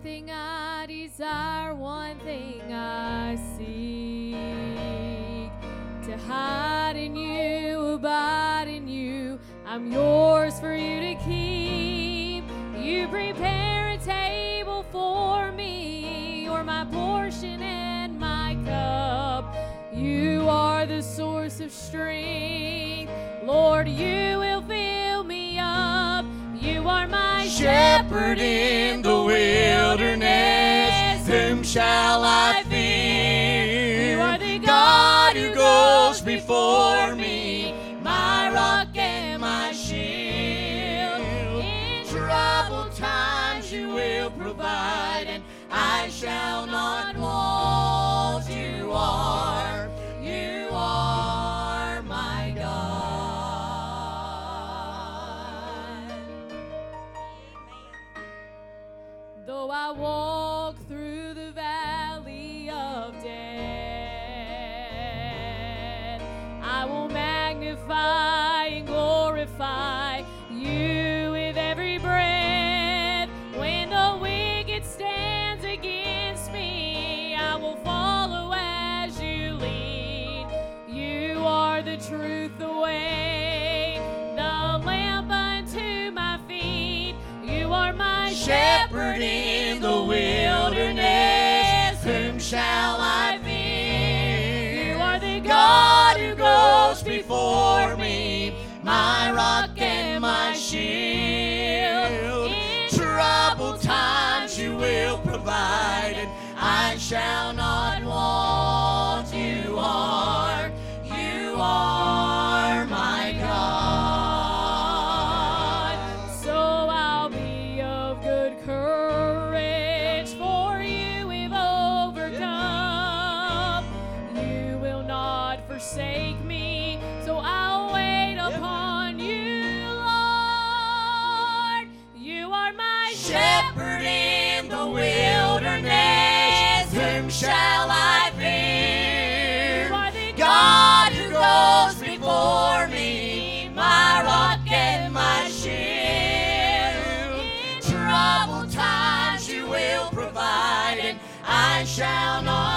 thing I desire, one thing I seek, to hide in you, abide in you. I'm yours for you to keep. You prepare a table for me. You're my portion and my cup. You are the source of strength. Lord, you will fill me up. You are my shepherd in the wilderness. Whom shall I fear? You are the God who goes before me, my rock and my shield. In troubled times you will provide, and I shall not want. You are my God. Though I walk through the valley of death, I will magnify and glorify you with every breath. When the wicked stands against me, I will follow as you lead. You are the truth, the way, the lamp unto my feet. You are my shepherd in the wilderness. Whom shall I fear? You are the God who goes before me, my rock and my shield. In troubled times you will provide, and I shall not want. You are my God. So I'll be of good courage, for you have overcome. You will not forsake me, so I'll wait upon you, Lord. You are my shepherd in the wilderness. Whom shall I fear? You are the God who goes before me, my rock and my shield. In troubled times you will provide, and I shall not